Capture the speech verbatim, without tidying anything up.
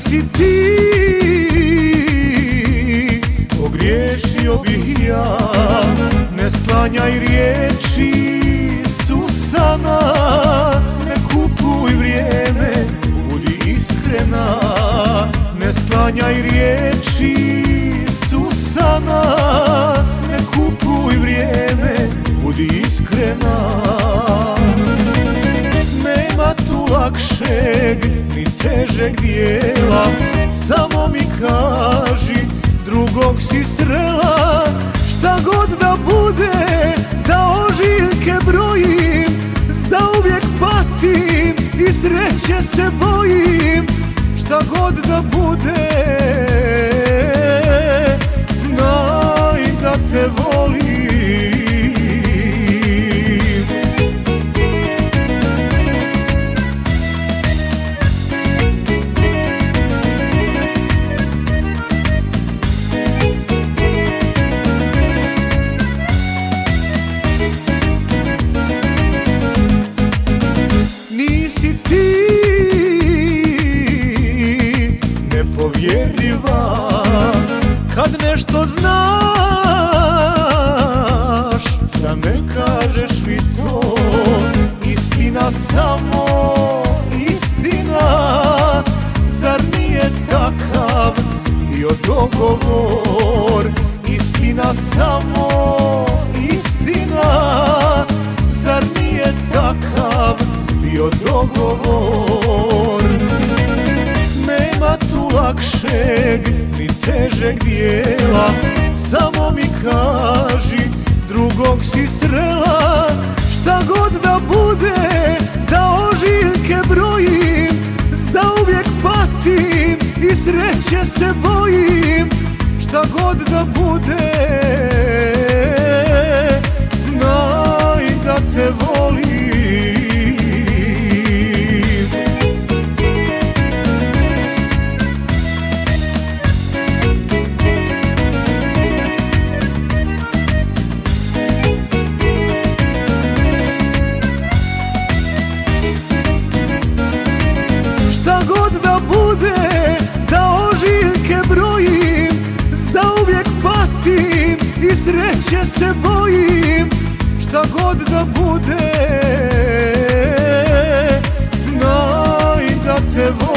nisi ti, pogriješio bih ja. Ne sklanjaj riječi Susana, ne kupuj vrijeme, budi iskrena. Ne sklanjaj riječi Susana, ne kupuj vrijeme, budi iskrena. Nema tu lakšeg ni težeg dijela, samo mi kaži drugog si srela. Šta god da bude, da ožiljke brojim, zauvijek patim i sreće se bojim. Šta god da bude, znaj da te volim. Nisi ti nepovjerljiva, kad nešto znaš, da ne kažeš mi to. Istina, samo istina, zar nije takav bio dogovor? Istina, samo istina, zar nije takav bio dogovor? Nema tu lakšeg ni težeg dijela, samo mi kaži drugog si srela. Šta god da bude, da ožiljke brojim, zauvijek patim i sreće se bojim. Šta god da bude, znaj da te volim. Šta god da bude, da ožiljke brojim, zauvijek patim i sreće se bojim. Šta god da bude, znaj da te volim.